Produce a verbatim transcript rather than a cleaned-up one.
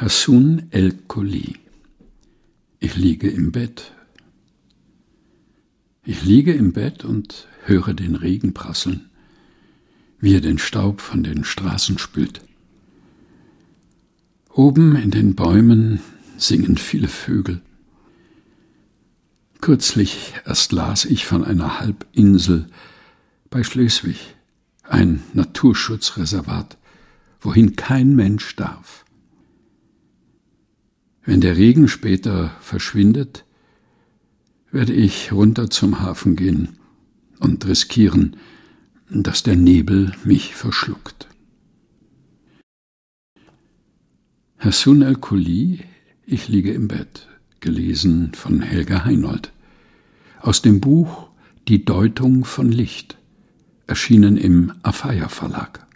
Hassun el-Kholi. Ich liege im Bett. Ich liege im Bett und höre den Regen prasseln, wie er den Staub von den Straßen spült. Oben in den Bäumen singen viele Vögel. Kürzlich erst las ich von einer Halbinsel bei Schleswig, ein Naturschutzreservat, wohin kein Mensch darf. Wenn der Regen später verschwindet, werde ich runter zum Hafen gehen und riskieren, dass der Nebel mich verschluckt. Hassun el-Kholi, Ich liege im Bett, gelesen von Helga Heinold. Aus dem Buch Die Deutung von Licht, erschienen im Afeier Verlag.